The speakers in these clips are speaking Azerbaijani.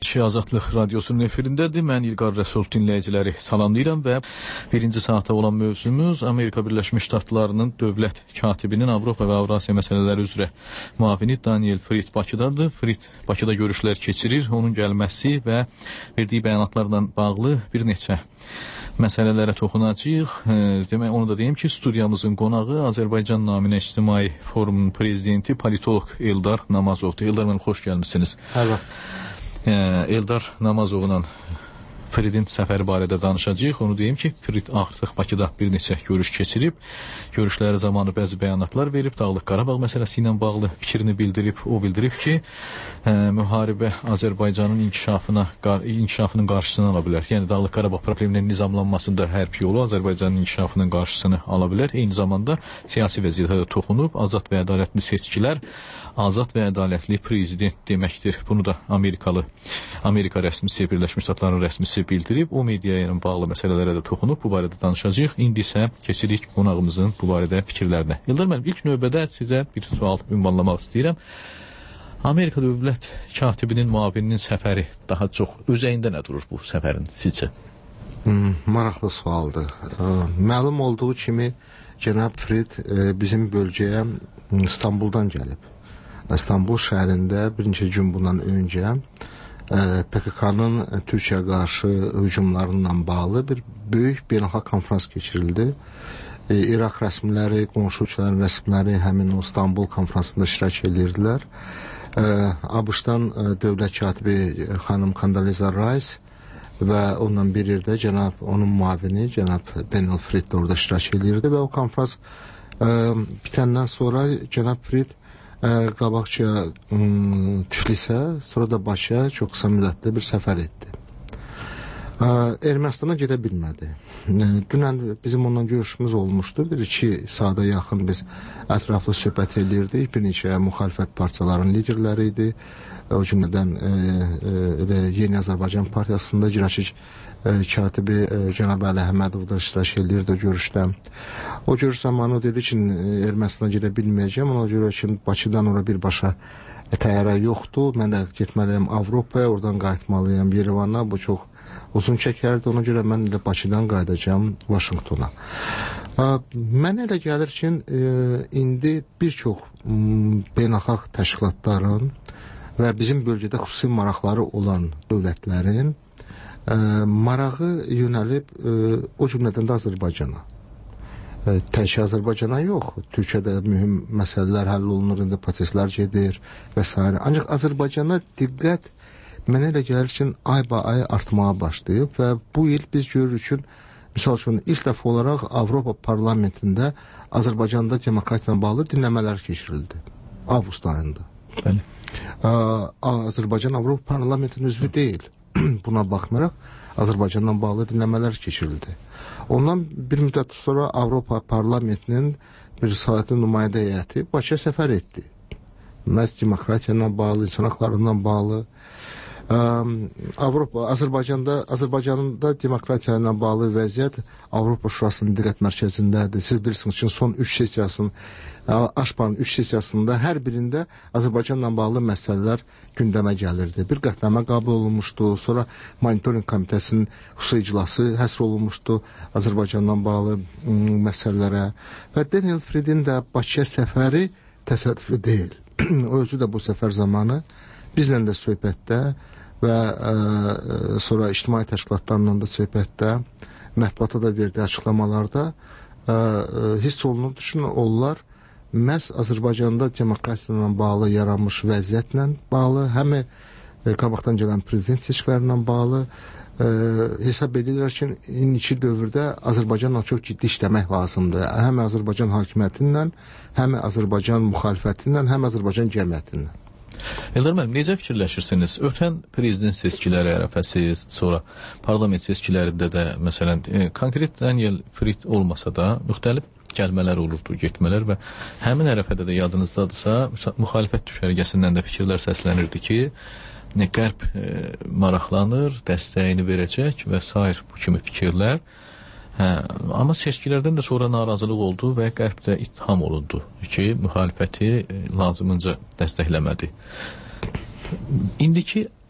Azadçı Azadlıq Radiosunun efirindədir. Mən İlqar Rəsul dinləyiciləri salamlayıram və birinci saata olan mövzumuz Amerika Birləşmiş Ştatlarının dövlət katibinin Avropa və Avrasiya məsələləri üzrə müavini Daniel Fried Bakıdadır. Fried Bakıda görüşlər keçirir. Onun gəlməsi və verdiyi bəyanatlarla bağlı bir neçə məsələlərə toxunacağıq. Demək, onu da deyim ki, studiyamızın qonağı Azərbaycan Naminə İctimai Forumunun prezidenti politolog Eldar Namazovdur. Eldar mənim, xoş gəlmişsiniz. Hər vaxt. Eldar Namazovla Friedin səfəri barədə danışacağıq. Onu deyim ki, Fried artıq Bakıda bir neçə görüş keçirib. Görüşləri zamanı bəzi bəyanatlar verib. Dağlıq Qarabağ məsələsi ilə bağlı fikrini bildirib. O bildirib ki, müharibə Azərbaycanın inkişafının qarşısını ala bilər. Yəni Dağlıq Qarabağ probleminin nizamlanmasında hərb yolu Azərbaycanın inkişafının qarşısını ala bilər. Eyni zamanda siyasi vəziyyətə də toxunub. Azad və ədalətli seçkilər, azad və ədalətli prezident deməkdir. Bunu da Amerika rəsmisi, Birləşmiş Ştatların rəsmisi bildirib. O mediaya ilə bağlı məsələlərə də toxunub. Bu barədə danışacağıq. İndi isə keçirik qonağımızın bu barədə fikirlərinə. Eldar mənim, ilk növbədə sizə bir sual ünvanlamaq istəyirəm. Amerika dövlət katibinin müavininin səfəri daha çox özəyində nə durur bu səfərin sizcə? Maraqlı sualdır. Məlum olduğu kimi cənab Fried bizim bölgəyə İstanbuldan gəlib. İstanbul şəhərində bir neçə gün bundan öncə PKK-nın Türkiyəyə qarşı hücumlarından bağlı bir böyük beynəlxalq konferans keçirildi. İraq rəsmiləri, qonşu ölkələrin rəsmiləri həmin o İstanbul konferansında iştirak edirdilər. ABŞ-dan dövlət katibi xanım Condoleezza Rice və ondan bir yerdə onun müavini cənab Daniel Fried orada iştirak edirdi və o konferans bitəndən sonra cənab Fried qabaqca Tiflisə, sonra da Bakıya çox qısa müddətli bir səfər etdi. Ermənistana gedə bilmədi. Dünən bizim ondan görüşümüz olmuşdu. Bir-iki saata yaxın biz ətraflı söhbət edirdik. Bir neçə müxalifət partiyaların liderləri idi. O cümlədən Yeni Azərbaycan Partiyasında icraçı katibi cənab Əli Əhmədov da iştirak edirdi o görüşdə. O görüş zamanı o dedi ki, Ermənistana gedə bilməyəcəm. Ona görə ki, Bakıdan ora birbaşa təyyarə yoxdur. Mən də getməliyəm Avropaya, oradan qayıtmalıyam Yerevana. Bu çox uzun çəkərdi. Ona görə mən elə Bakıdan qayıdacağam Vaşinqtona. Mənə elə gəlir ki, indi bir çox beynəlxalq təşkilatların və bizim bölgədə xüsusi maraqları olan dövlətlərin marağı yönəlib o cümlədən də Azərbaycana. Təkcə Azərbaycana yox, Türkiyədə mühüm məsələlər həll olunur, indi proseslər gedir və s. Ancaq Azərbaycana diqqət mənə elə gəlir ki, ay artmağa başlayıb və bu il biz görürük ki, misal üçün ilk dəfə olaraq Avropa parlamentində Azərbaycanda demokratiya ilə bağlı dinləmələr keçirildi. Avqust ayında. Bəli. Azərbaycan Avropa parlamentinin üzvü deyil. Buna baxmayaraq Azərbaycanla bağlı dinləmələr keçirildi. Ondan bir müddət sonra Avropa parlamentinin bir saatli nümayəndə heyəti Bakıya səfər etdi. Məhz demokratiya ilə bağlı, insan haqlarından bağlı. Azərbaycanda demokratiya ilə bağlı vəziyyət Avropa Şurasının diqqət mərkəzindədir. Siz bilirsiniz ki, son 3 sessiyasının, Aşpanın 3 sessiyasında hər birində Azərbaycanla bağlı məsələlər gündəmə gəlirdi. Bir qətnamə qəbul olunmuşdu, sonra monitoring komitəsinin xüsusi iclası həsr olunmuşdu Azərbaycanla bağlı məsələlərə. Və Daniel Friedin də Bakıya səfəri təsadüfi deyil. O özü də bu səfər zamanı bizlə də söhbətdə və sonra ictimai təşkilatlarla da söhbətdə, mətbuata da verdiyi açıqlamalarda hiss olunurdu ki, onlar məhz Azərbaycanda demokratiya ilə bağlı yaranmış vəziyyətlə bağlı, həm qabaqdan gələn prezident seçkilərindən bağlı hesab edirlər ki, indiki dövrdə Azərbaycanla çox ciddi işləmək lazımdır. Həm Azərbaycan hakimiyyətinlə, həm Azərbaycan müxalifətinlə, həm Azərbaycan cəmiyyətinlə. Eldar mənim, necə fikirləşirsiniz? Ötən prezident seçkiləri ərəfəsi, sonra parlament seçkilərində də, məsələn, konkret Daniel Fried olmasa da, müxtəlif gəlmələr olurdu, getmələr və həmin ərəfədə də yadınızdadırsa, müxalifət düşərgəsindən də fikirlər səslənirdi ki, Qərb maraqlanır, dəstəyini verəcək və s. bu kimi fikirlər. Amma seçkilərdən də sonra narazılıq oldu və Qərbdə ittiham olundu ki, müxalifəti lazımınca dəstəkləmədi. İndiki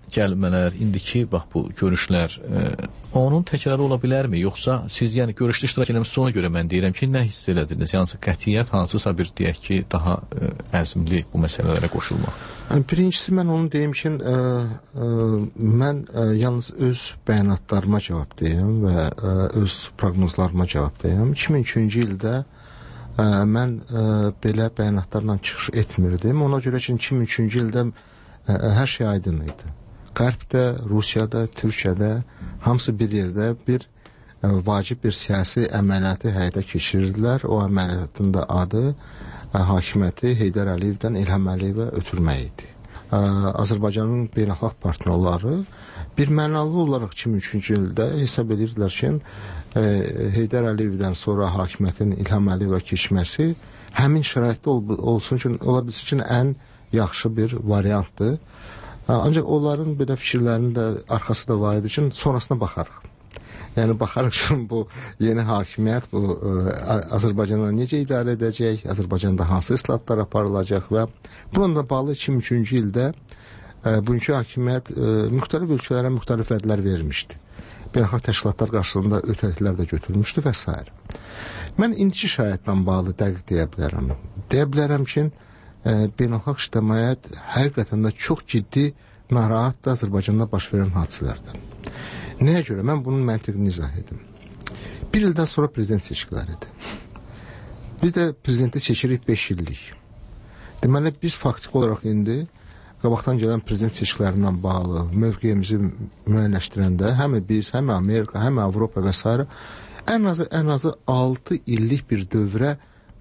gəlmələr, indiki bax bu görüşlər onun təkrarı ola bilərmi? Yoxsa siz yəni görüşdə iştirak etmisiniz, ona görə mən deyirəm ki, nə hiss elədiniz? Yəni qətiyyət hansısa bir deyək ki, daha əzmli bu məsələlərə qoşulmaq. Birincisi mən onu deyim ki, mən yalnız öz bəyanatlarıma cavabdayım və öz proqnozlarıma cavabdayım. 2003-cü ildə mən belə bəyanatlarla çıxış etmirdim. Ona görə ki, 2003-cü ildə hər şey aydın idi. Qərbdə, Rusiyada, Türkiyədə hamısı bir yerdə bir vacib bir siyasi əməliyyatı həyata keçirirdilər. O əməliyyatın da adı hakimiyyəti Heydər Əliyevdən İlham Əliyevə ötürmək idi. Azərbaycanın beynəlxalq partnyorları bir mənalı olaraq 2003-cü ildə hesab edirdilər ki, Heydər Əliyevdən sonra hakimiyyətin İlham Əliyevə keçməsi həmin şəraitdə ola bilsin ki, ən yaxşı bir variantdır. Ancaq onların belə fikirlərinin də arxası da var idi ki, sonrasına baxarıq. Yəni, baxarıq ki, bu yeni hakimiyyət bu Azərbaycanı necə idarə edəcək, Azərbaycanda hansı islahatlar aparılacaq və bununla bağlı 2003-cü ildə bugünkü hakimiyyət müxtəlif ölkələrə müxtəlif vədlər vermişdi. Beynəlxalq təşkilatlar qarşılığında ötəliklər də götürmüşdü və s. Mən indiki şəraitlə bağlı dəqiq deyə bilərəm. Deyə bilərəm ki, beynəlxalq ictimaiyyət həqiqətən də çox ciddi narahatdır Azərbaycanda baş verən hadisələrdən. Nəyə görə? Mən bunun məntiqini izah edim. Bir ildən sonra prezident seçkiləridir. Biz də prezidenti seçirik 5 illik. Deməli, biz faktiki olaraq indi qabaqdan gələn prezident seçkilərindən bağlı mövqeyimizi müəyyənləşdirəndə həm biz, həm Amerika, həm Avropa və s. ən azı 6 illik bir dövrə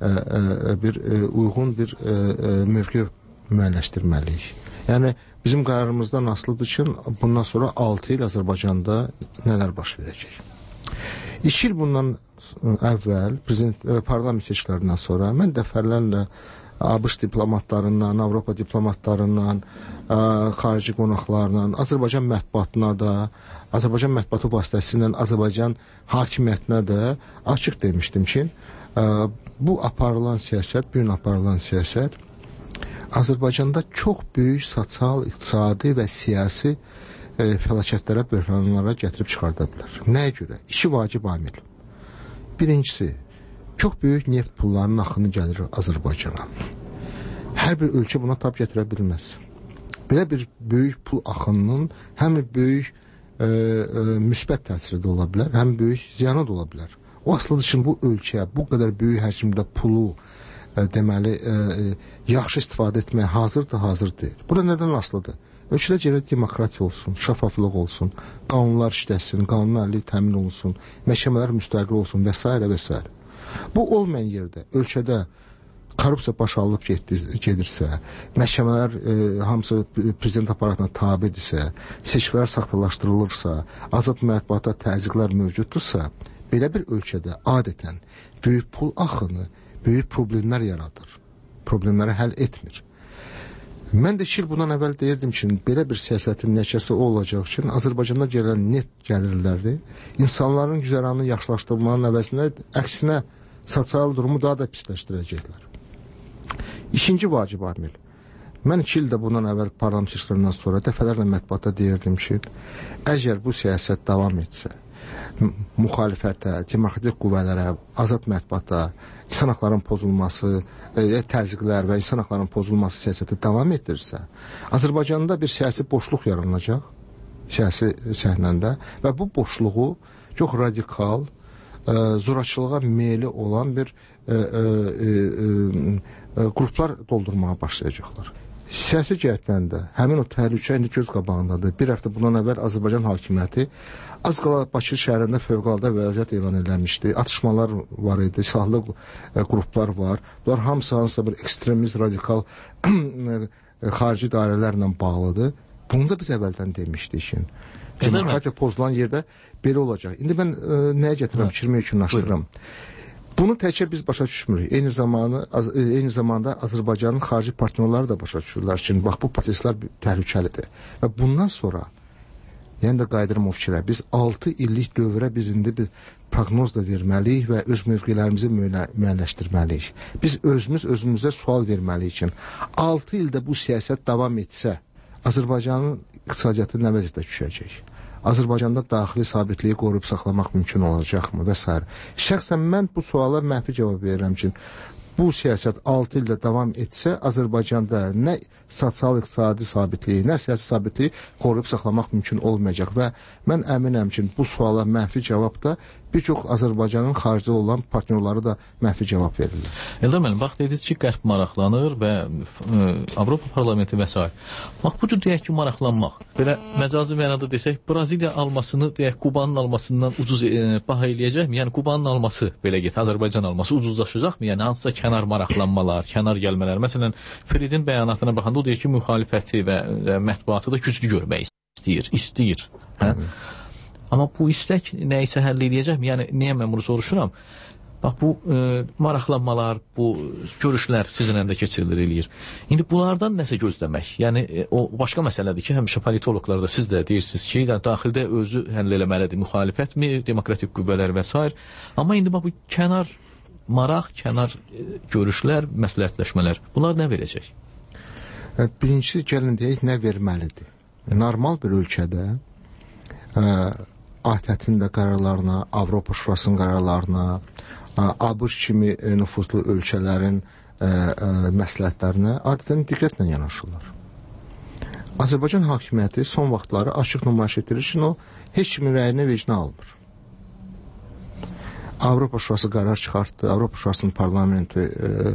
uyğun bir mövqe müəyyənləşdirməliyik. Yəni, bizim qərarımızdan asılıdır ki, bundan sonra 6 il Azərbaycanda nələr baş verəcək. 2 il bundan əvvəl parlament seçkilərindən sonra mən dəfələrlə ABŞ diplomatlarından, Avropa diplomatlarından, xarici qonaqlarla, Azərbaycan mətbuatına da, Azərbaycan mətbuatı vasitəsilə Azərbaycan hakimiyyətinə də açıq demişdim ki, bu aparılan siyasət, bu gün aparılan siyasət Azərbaycanda çox böyük sosial, iqtisadi və siyasi fəlakətlərə, böhranlara gətirib çıxarda bilər. Nəyə görə? 2 vacib amil. Birincisi, çox böyük neft pullarının axını gəlir Azərbaycana. Hər bir ölkə buna tab gətirə bilməz. Belə bir böyük pul axınının həm böyük müsbət təsiri də ola bilər, həm böyük ziyanı da ola bilər. O asılıdır ki, bu ölkə bu qədər böyük həcmdə pulu deməli, yaxşı istifadə etməyə hazır deyil. Burada nədən asılıdır? Ölkədə gərək demokratiya olsun, şəffaflıq olsun, qanunlar işləsin, qanunlarlıq təmin olunsun, məhkəmələr müstəqil olsun və s. və s. Bu olmayan yerdə, ölkədə korrupsiya baş alıb gedirsə, məhkəmələr hamısı prezident aparatına tabidirsə, seçkilər saxtalaşdırılırsa, azad mətbuata təzyiqlər mövcuddursa, belə bir ölkədə adətən böyük pul axını böyük problemlər yaradır. Problemləri həll etmir. Mən də 2 il bundan əvvəl deyirdim ki, belə bir siyasətin nəticəsi olacaq ki, Azərbaycanda gələn net gəlirləri insanların güzəranını yaxşılaşdırmanın əvəzində əksinə sosial durumu daha da pisləşdirəcəklər. İkinci vacib amil. Mən 2 ildə bundan əvvəl parlament seçkilərindən sonra dəfələrlə mətbuata deyirdim ki, əgər bu siyasət davam etsə, müxalifətə, demokratik qüvvələrə, azad mətbuata, insan haqlarının pozulması, təzyiqlər və insan haqlarının pozulması siyasəti davam etdirirsə, Azərbaycanda bir siyasi boşluq yaranacaq siyasi səhnəndə və bu boşluğu çox radikal, zorakılığa meyli olan bir qruplar doldurmağa başlayacaqlar. Siyasi cəhətdən də həmin o təhlükə indi göz qabağındadır. Bir həftə bundan əvvəl Azərbaycan hakimiyyəti az qala Bakı şəhərində fövqəladə vəziyyət elan edilmişdi. Atışmalar var idi, silahlı qruplar var. Bunlar hamısı hansısa bir ekstremist, radikal xarici dairələrlə bağlıdır. Bunu da biz əvvəldən demişdik ki, demokratiya pozulan yerdə belə olacaq. İndi mən nəyə gətirəm, fikrimi yekunlaşdırıram. Bunu təkcə biz başa düşmürük. Eyni zamanda Azərbaycanın xarici partnyorları da başa düşürlər ki, bax bu proseslər təhlükəlidir. Və bundan sonra, yəni də qayıdırım o fikrə, biz 6 illik dövrə biz indi bir proqnoz da verməliyik və öz mövqelərimizi müəyyənləşdirməliyik. Biz özümüzə sual verməliyik ki, 6 ildə bu siyasət davam etsə, Azərbaycanın iqtisadiyyatı nə vəziyyətdə düşəcək? Azərbaycanda daxili sabitliyi qoruyub saxlamaq mümkün olacaqmı və s. Şəxsən mən bu suala mənfi cavab verirəm ki, bu siyasət 6 ildə davam etsə, Azərbaycanda nə sosial-iqtisadi sabitliyi, nə siyasi sabitliyi qoruyub saxlamaq mümkün olmayacaq və mən əminəm ki, bu suala mənfi cavab da bir çox Azərbaycanın xaricdə olan partnyorları da mənfi cavab verirlər. Eldar müəllim, bax dediniz ki, Qərb maraqlanır və Avropa Parlamenti və s. Bax, bu cür deyək ki, maraqlanmaq. Belə məcazi mənada desək, Braziliya almasını, deyək, Kubanın almasından ucuz baha eləyəcəkmi? Yəni, Kubanın alması, belə get, Azərbaycan alması ucuzlaşacaqmı? Yəni, hansısa kənar maraqlanmalar, kənar gəlmələr. Məsələn, Fridin bəyanatına baxanda o deyir ki, müxalifəti və mətbuatı da güclü görmək istəyir. Hə? Amma bu istək nə isə həll edəcəkmi? Yəni, niyə mən bunu soruşuram? Bax, bu maraqlanmalar, bu görüşlər sizinlə də keçirilir, eləyir. İndi bunlardan nəsə gözləmək? Yəni, o başqa məsələdir ki, həmişə politologlar da siz də deyirsiniz ki, daxildə özü həll eləməlidir, müxalifətmi, demokratik qüvvələr və s. Amma indi bax, bu kənar maraq, kənar görüşlər, məsləhətləşmələr, bunlar nə verəcək? Birincisi, gəlin deyək, nə verməlidir? Normal bir ölkədə ATƏT-in də qərarlarına, Avropa Şurasının qərarlarına, ABŞ kimi nüfuzlu ölkələrin məsləhətlərinə adətən diqqətlə yanaşırlar. Azərbaycan hakimiyyəti son vaxtları açıq nümayiş etdirir ki, o heç kimin rəyini vecinə almır. Avropa Şurası qərar çıxartdı, Avropa Şurasının parlamenti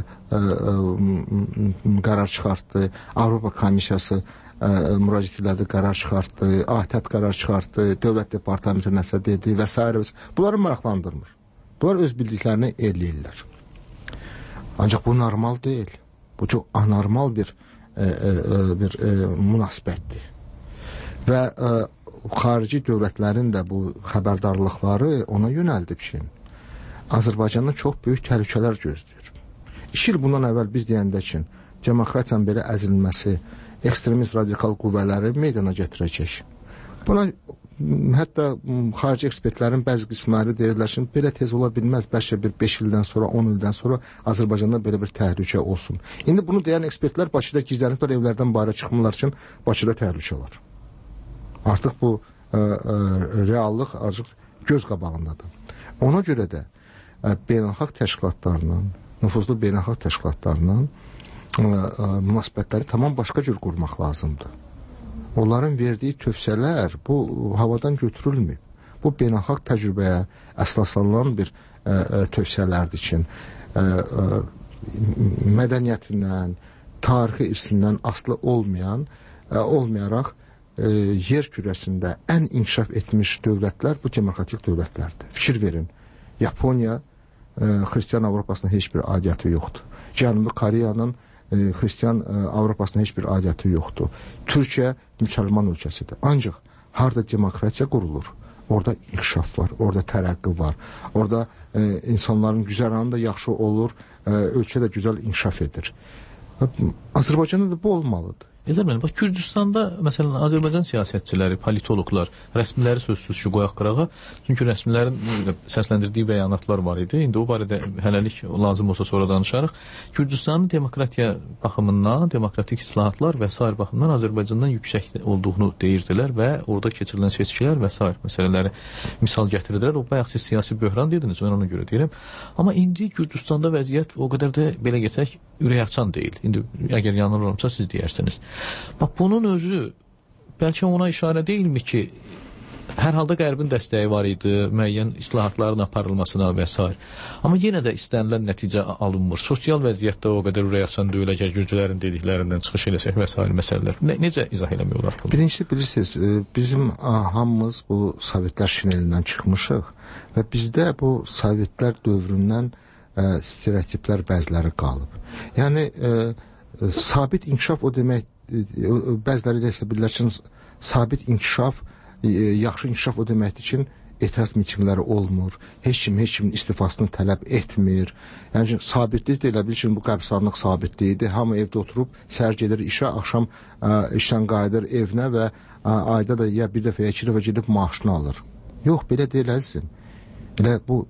qərar çıxartdı, Avropa Komissiyası müraciət elədi, qərar çıxartdı, ATƏT qərar çıxartdı, Dövlət Departamenti nəsə dedi və s. Bunları maraqlandırmır. Bunlar öz bildiklərini eləyirlər. Ancaq bu normal deyil. Bu çox anormal bir münasibətdir. Və xarici dövlətlərin də bu xəbərdarlıqları ona yönəldib ki, Azərbaycandan çox böyük təhlükələr gözləyir. 2 il bundan əvvəl biz deyəndə ki, demokratiyanın belə əzilməsi, ekstremist radikal qüvvələri meydana gətirəcək. Buna hətta xarici ekspertlərin bəzi qismləri deyirlər ki, belə tez ola bilməz, bəlkə bir 5 ildən sonra, 10 ildən sonra Azərbaycanda belə bir təhlükə olsun. İndi bunu deyən ekspertlər Bakıda gizləniblər, evlərdən bayra çıxmırlar ki, Bakıda təhlükə var. Artıq bu reallıq artıq göz qabağındadır. Ona görə də beynəlxalq təşkilatlarla, nüfuzlu beynəlxalq təşkilatlarla münasibətləri tamam başqa cür qurmaq lazımdır. Onların verdiyi tövsiyələr bu havadan götürülməyib. Bu beynəlxalq təcrübəyə əsaslanan bir tövsiyələrdir ki, mədəniyyətindən, tarixi irsindən asılı olmayaraq yer kürəsində ən inkişaf etmiş dövlətlər bu demokratik dövlətlərdir. Fikir verin, Yaponiya Xristiyan Avropasına heç bir aidiyyəti yoxdur. Cənubi Koreyanın Xristiyan Avropasına heç bir aidiyyəti yoxdur. Türkiyə müsəlman ölkəsidir. Ancaq harada demokratiya qurulur, orada inkişaf var, orada tərəqqi var, orada insanların güzəranı da yaxşı olur, ölkə də gözəl inkişaf edir. Azərbaycanda da bu olmalıdır. Eldar müəllim, bax, Gürcüstanda, məsələn, Azərbaycan siyasətçiləri, politologlar, rəsmiləri sözsüz ki, qoyaq qırağa, çünki rəsmilərin səsləndirdiyi bəyanatlar var idi. İndi o barədə hələlik lazım olsa sonra danışarıq. Gürcüstanın demokratiya baxımından, demokratik islahatlar və s. baxımından Azərbaycandan yüksək olduğunu deyirdilər və orada keçirilən seçkilər və s. məsələləri misal gətirdilər. O bayaq siz siyasi böhran dediniz, mən ona görə deyirəm. Amma indi Gürcüstanda vəziyyət o qədər də belə getək ürəkaçan deyil. İndi əgər yanılırımsa siz deyərsiniz. Bax, bunun özü bəlkə ona işarə deyilmi ki, hər halda Qərbin dəstəyi var idi, müəyyən islahatların aparılmasına və s. Amma yenə də istənilən nəticə alınmır. Sosial vəziyyətdə o qədər ürəkaçan deyil, əgər Gürcülərin dediklərindən çıxış eləsək və s. məsələlər. Necə izah eləmək olar bunu? Birincisi, bilirsiniz, bizim hamımız bu Sovetlər şinelindən çıxmışıq və bizdə bu Sovetlər dövründən stereotiplər bəziləri qalıb. Yəni, sabit inkişaf o demək, bəziləri ilə hesab edirlər ki, sabit inkişaf, yaxşı inkişaf o deməkdir ki, etiraz mitingləri olmur, heç kimin istifasını tələb etmir. Yəni, sabitlik də elə bilir ki, bu qəbirstanlıq sabitliyidir. Hamı evdə oturub, səhər gedir işə, axşam işdən qayıdır evinə və ayda da ya bir dəfə, ya 2 dəfə gedib maaşını alır. Yox, belə deyil əzizim. Elə bu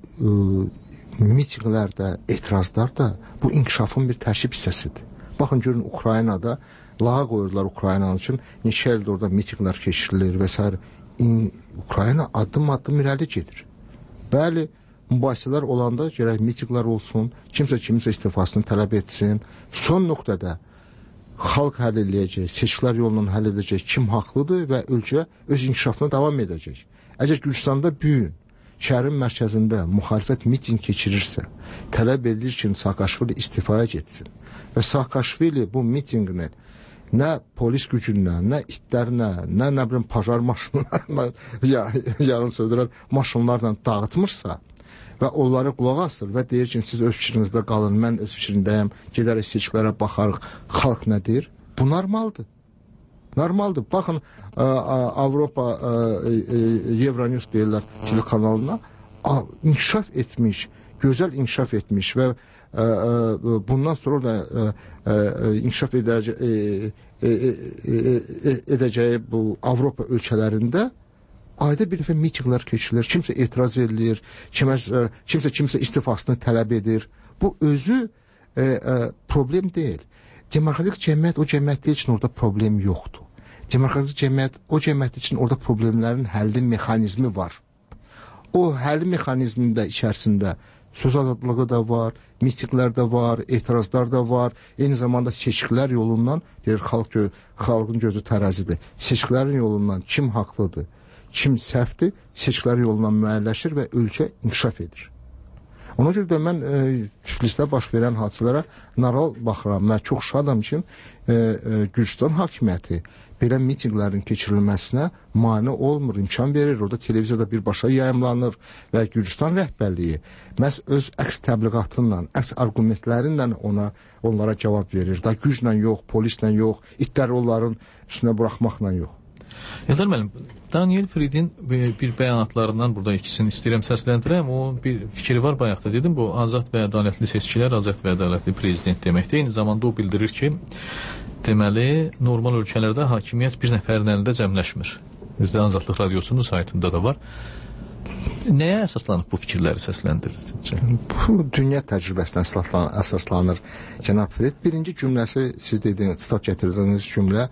mitinglər də, etirazlar da bu inkişafın bir tərkib hissəsidir. Baxın, görün, Ukraynada lağa qoyurlar Ukrayna üçün. Neçə ildir orada mitinglər keçirilir və s. Ukrayna addım-addım irəli gedir. Bəli, mübahisələr olanda gərək mitinglər olsun, kimsə istifasını tələb etsin. Son nöqtədə xalq həll edəcək, seçkilər yolundan həll edəcək kim haqlıdır və ölkə öz inkişafına davam edəcək. Əgər Gürcüstanda bu gün şəhərin mərkəzində müxalifət miting keçirirsə, tələb edilir ki, Saakashvili istifaya getsin və Saakashvili bu mitinqini nə polis gücündən, nə itlərlə, nə bilim pajar maşınlarla, yarın sözlər maşınlarla dağıtmırsa və onları qulaq asır və deyir ki, siz öz fikrinizdə qalın, mən öz fikrindəyəm, gedərək seçkilərə baxarıq, xalq nə deyir? Bu normaldır. Normaldır. Baxın, Avropa Euronews deyirlər telekanalına, inkişaf etmiş, gözəl inkişaf etmiş və bundan sonra da inkişaf edəcəyi bu Avropa ölkələrində ayda bir dəfə mitinglər keçirilir, kimsə etiraz edilir, kimsə istifasını tələb edir. Bu özü problem deyil. Demokratik cəmiyyət o cəmiyyət üçün orada problem yoxdur. Demokratik cəmiyyət o cəmiyyət üçün orada problemlərin həlli mexanizmi var. O həlli mexanizmində içərisində söz azadlığı da var, mitinglər də var, etirazlar da var. Eyni zamanda seçkilər yolundan, deyir xalqın gözü tərəzidir. Seçkilərin yolundan kim haqlıdır, kim səhvdir, seçkilər yolundan müəyyənləşir və ölkə inkişaf edir. Ona görə də mən Tiflisdə baş verən hadisələrə naral baxıram. Mən çox şadam ki, Gürcüstan hakimiyyəti belə mitinglərin keçirilməsinə mane olmur, imkan verir. Orada televiziyada birbaşa yayımlanır və Gürcüstan rəhbərliyi məhz öz əks təbliğatından, əks argumentlərindən onlara cavab verir. Da güclə yox, polislə yox, itləri onların üstünə buraxmaqla yox. Eldar müəllim, Daniel Fridin bir bəyanatlarından burada ikisini istəyirəm səsləndirəm. O bir fikri var bayaqda dedim. Bu azad və ədalətli seçkilər, azad və ədalətli prezident deməkdir. Eyni zamanda o bildirir ki, deməli, normal ölkələrdə hakimiyyət bir nəfərin əlində cəmləşmir. Bizdə Azadlıq Radiosunun saytında da var. Nəyə əsaslanıb bu fikirləri səsləndirir? Bu dünya təcrübəsinə əsaslanır. Cənab Frid, birinci cümləsi, siz dediyiniz, stat gətirdiyiniz cümlə,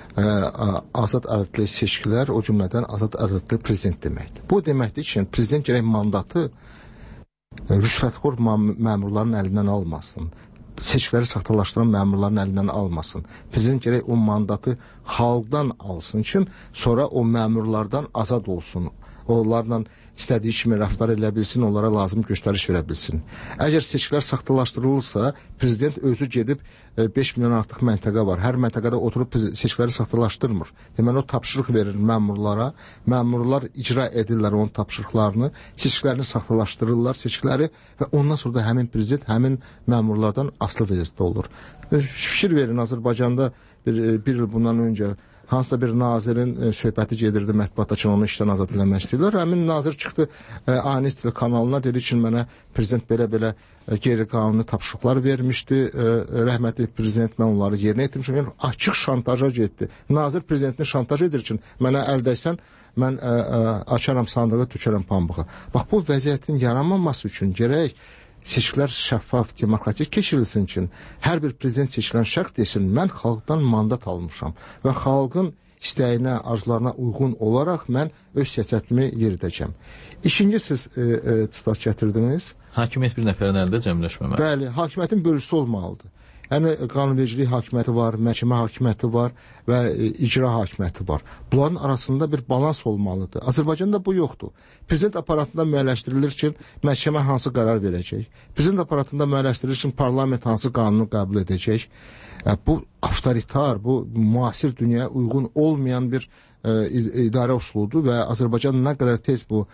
azad ədalətli seçkilər, o cümlədən azad ədalətli prezident deməkdir. Bu deməkdir ki, prezident gərək mandatı rüşvətxor məmurların əlindən almasın. Seçkiləri saxtalaşdıran məmurların əlindən almasın. Prezident gərək o mandatı xalqdan alsın ki, sonra o məmurlardan azad olsun. Onlarla istədiyi kimi rəftar elə bilsin, onlara lazım göstəriş verə bilsin. Əgər seçkilər saxtalaşdırılırsa, prezident özü gedib 5 milyon artıq məntəqə var. Hər məntəqədə oturub seçkiləri saxtalaşdırmır. Deməli, o tapşırıq verir məmurlara. Məmurlar icra edirlər onun tapşırıqlarını, seçkilərini saxtalaşdırırlar, seçkiləri və ondan sonra da həmin prezident həmin məmurlardan asılı vəziyyətdə olur. Fikir verin, Azərbaycanda bir il bundan öncə hansısa bir nazirin söhbəti gedirdi mətbuatda ki, onu işdən azad eləmək istəyirlər. Həmin nazir çıxdı Anis telekanalına, dedi ki, mənə prezident belə qeyri-qanuni tapşırıqlar vermişdi. Rəhmətli prezident, mən onları yerinə yetirmişəm. Yəni, açıq şantaja getdi. Nazir prezidentini şantaj edir ki, mənə əl dəysən, mən açaram sandığı, tükərəm pambığı. Bax, bu vəziyyətin yaranmaması üçün gərək seçkilər şəffaf, demokratik keçirilsin ki, hər bir prezident seçilən şəxs desin, mən xalqdan mandat almışam və xalqın istəyinə, arzularına uyğun olaraq mən öz siyasətimi yeridəcəm. İkinci siz stat gətirdiniz. Hakimiyyət bir nəfərin əlində cəmləşməməli. Bəli, hakimiyyətin bölgüsü olmalıdır. Yəni, qanunvericilik hakimiyyəti var, məhkəmə hakimiyyəti var və icra hakimiyyəti var. Bunların arasında bir balans olmalıdır. Azərbaycanda bu yoxdur. Prezident aparatında müəyyənləşdirilir ki, məhkəmə hansı qərar verəcək. Prezident aparatında müəyyənləşdirilir ki, parlament hansı qanunu qəbul edəcək. Bu avtoritar, bu müasir dünyaya uyğun olmayan bir idarə usuludur və Azərbaycan nə qədər tez bu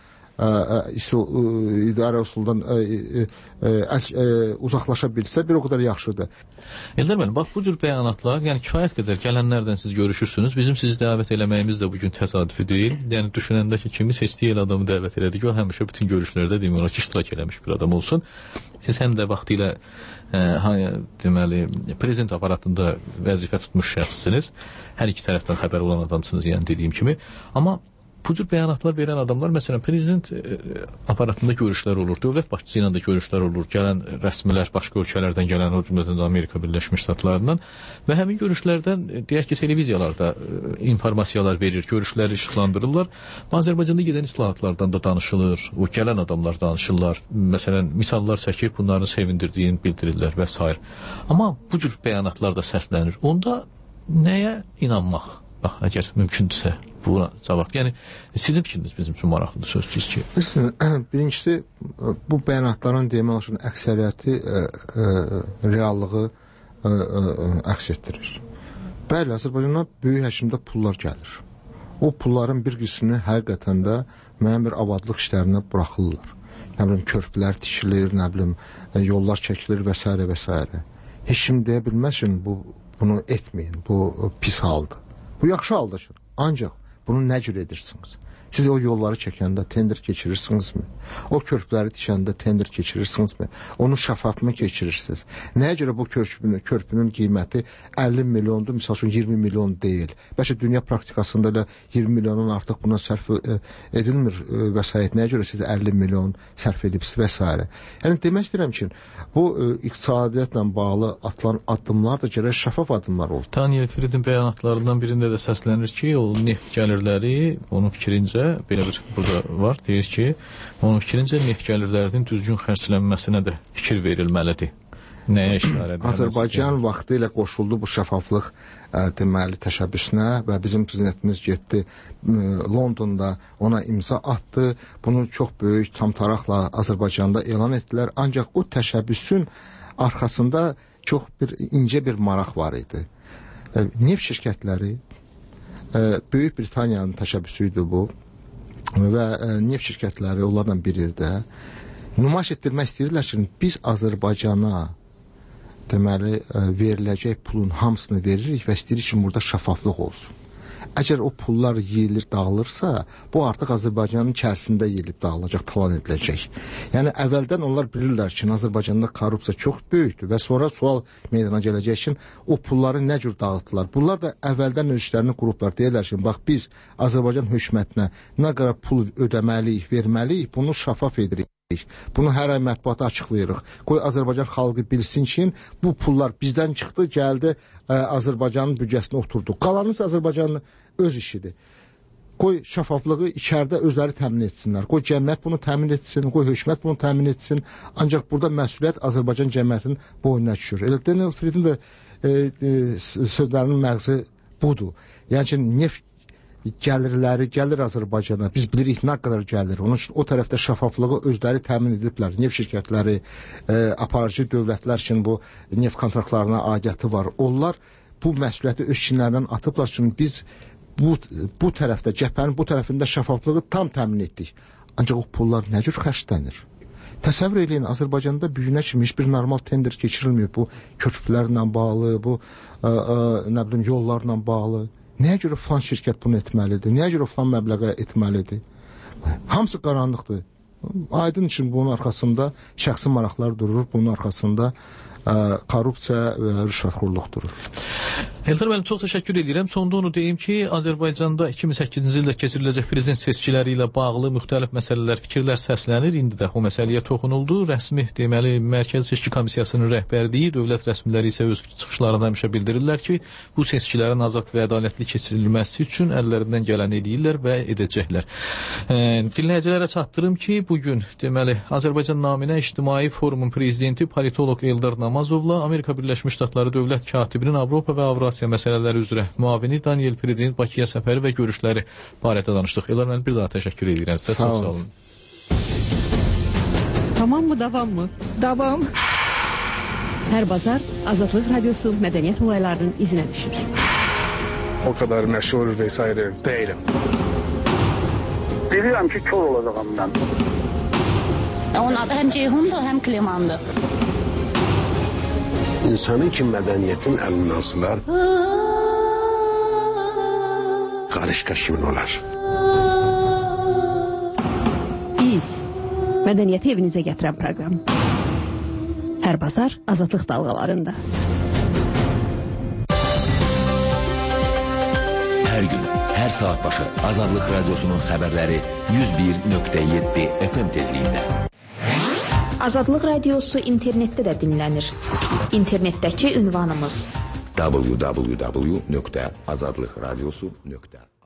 idarə usulundan uzaqlaşa bilsə, bir o qədər yaxşıdır. Eldar müəllim, bax, bu cür bəyanatlar, yəni kifayət qədər gələnlərdən siz görüşürsünüz. Bizim sizi dəvət eləməyimiz də bugün təsadüfi deyil. Yəni, düşünəndə ki, kimi seçdiyi el adamı dəvət elədik, o həmişə bütün görüşlərdə demək olar ki, iştirak eləmiş bir adam olsun. Siz həm də vaxtilə deməli, prezident aparatında vəzifə tutmuş şəxssiniz. Hər iki tərəfdən xəbər olan adamsınız, yəni dediyim kimi. Amma bu cür bəyanatlar verən adamlar, məsələn, prezident aparatında görüşlər olur, dövlət başçısı ilə də görüşlər olur, gələn rəsmilər başqa ölkələrdən gələn, o cümlədən də Amerika Birləşmiş Ştatlarından və həmin görüşlərdən, deyək ki, televiziyalarda informasiyalar verir, görüşləri işıqlandırırlar. Azərbaycanda gedən islahatlardan da danışılır, o gələn adamlar danışırlar, məsələn, misallar çəkib bunların sevindirdiyini bildirirlər və s. Amma bu cür bəyanatlar da səslənir. Onda nəyə inanmaq? Bax, əgər mümkündürsə, buna cavab. Yəni, sizin fikriniz bizim üçün maraqlıdır, sözsüz ki. Birincisi, bu bəyanatların demək olar ki, əksəriyyəti reallığı əks etdirir. Bəli, Azərbaycana böyük həcmdə pullar gəlir. O pulların bir qismini həqiqətən də müəyyən bir abadlıq işlərinə buraxırlar. Nə bilim, körpülər tikilir, nə bilim, yollar çəkilir və s. və s. Heç kim deyə bilməz ki, bunu etməyin, bu pis haldır. Bu yaxşı haldır. Ancaq bunu nə cür edirsiniz? Siz o yolları çəkəndə tender keçirirsinizmi? O körpüləri tikəndə tender keçirirsinizmi? Onu şəffaf mı keçirirsiniz? Nəyə görə bu körpünün qiyməti 50 milyondur, misal üçün 20 milyon deyil? Bəlkə dünya praktikasında da 20 milyonun artıq buna sərf edilmir vəsait. Nəyə görə siz 50 milyon sərf edibsiniz və s. Yəni, demək istəyirəm ki, bu iqtisadiyyatla bağlı atılan addımlar da gərək şəffaf addımlar oldu. Daniel Fridin bəyanatlarından birində də səslənir ki, o neft gəlirləri, onun fikrincə, belə bir burada var, deyir ki, onun fikrincə neft gəlirlərinin düzgün xərclənməsinə də fikir verilməlidir. Nəyə işarə edir? Azərbaycan vaxtı ilə qoşuldu bu şəffaflıq deməli təşəbbüsünə və bizim prezidentimiz getdi Londonda ona imza atdı. Bunu çox böyük tamtaraqla Azərbaycanda elan etdilər. Ancaq o təşəbbüsün arxasında çox incə bir maraq var idi. Neft şirkətləri, Böyük Britaniyanın təşəbbüsü idi bu və neft şirkətləri onlarla bir yerdə nümayiş etdirmək istəyirlər ki, biz Azərbaycana deməli veriləcək pulun hamısını veririk və istəyirik ki, burada şəffaflıq olsun. Əgər o pullar yeyilir, dağılırsa, bu artıq Azərbaycanın içərisində yeyilib dağılacaq, talan ediləcək. Yəni, əvvəldən onlar bilirlər ki, Azərbaycanda korrupsiya çox böyükdür və sonra sual meydana gələcək ki, o pulları nə cür dağıtdılar? Bunlar da əvvəldən öz işlərini qurublar, deyirlər ki, bax, biz Azərbaycan hökumətinə nə qədər pul ödəməliyik, verməliyik, bunu şəffaf edirik. Bunu hər ay mətbuata açıqlayırıq. Qoy Azərbaycan xalqı bilsin ki, bu pullar bizdən çıxdı, gəldi Azərbaycanın büdcəsinə oturdu. Qalanız Azərbaycanın öz işidir. Qoy şəffaflığı içəridə özləri təmin etsinlər. Qoy cəmiyyət bunu təmin etsin, qoy hökumət bunu təmin etsin. Ancaq burada məsuliyyət Azərbaycan cəmiyyətinin boynuna düşür. Elə Daniel Fridin də sözlərinin məğzi budur. Yəni ki, neft gəlirləri gəlir Azərbaycana. Biz bilirik nə qədər gəlir. Onun üçün o tərəfdə şəffaflığı özləri təmin ediblər. Neft şirkətləri, aparıcı dövlətlər üçün bu neft kontraktlarına aidiyyəti var. Onlar bu məsuliyyəti öz çinlərindən atıblar ki, biz bu tərəfdə, cəbhənin bu tərəfində şəffaflığı tam təmin etdik. Ancaq o pullar nə cür xərclənir? Təsəvvür eləyin, Azərbaycanda bu günə kimi heç bir normal tender keçirilmir. Bu köprülərlə bağlı, bu nə bilim yollarla bağlı. Nəyə görə filan şirkət bunu etməlidir? Nəyə görə filan məbləğə etməlidir? Hamısı qaranlıqdır. Aydın üçün bunun arxasında şəxsi maraqlar durur, bunun arxasında korrupsiya və rüşvətxorluq durur. Eldar müəllim, çox təşəkkür edirəm. Sonda onu deyim ki, Azərbaycanda 2008-ci ildə keçiriləcək prezident seçkiləri ilə bağlı müxtəlif məsələlər, fikirlər səslənir. İndi də o məsələyə toxunuldu. Rəsmi, deməli, Mərkəzi Seçki Komissiyasının rəhbərliyi, dövlət rəsmiləri isə öz çıxışlarında həmişə bildirirlər ki, bu seçkilərin azad və ədalətli keçirilməsi üçün əllərindən gələni edirlər və edəcəklər. Dinləyicilərə çatdırım ki, bugün, deməli, Azərbaycan naminə İctimai Forumun prezidenti politoloq Eldar Namazovla Amerika Birləşmiş Ştatları dövlət katibinin Avropa və Avrasiya məsələləri üzrə müavini Daniel Fridin Bakıya səfəri və görüşləri barədə danışdıq. Eldar müəllim, bir daha təşəkkür edirəm. Sizə çox sağ olun. Tamam mı, davam mı? Davam. Hər bazar Azadlıq Radiosu mədəniyyət olaylarının izinə düşür. O kadar məşhur vesaire değilim. Bilirəm ki, kör olacağım mən. Onun adı həm Ceyhundur, həm Klimandır. İnsanın ki mədəniyyətin əlindən asılar, qarışqa kimin olar? Biz, mədəniyyəti evinizə gətirən proqram. Hər bazar Azadlıq dalğalarında. Hər gün, Hər saat başı Azadlıq Radiosunun xəbərləri 101.7 FM tezliyində. Azadlıq Radiosu internetdə də dinlənir. İnternetdəki ünvanımız www.azadlıqradiosu.com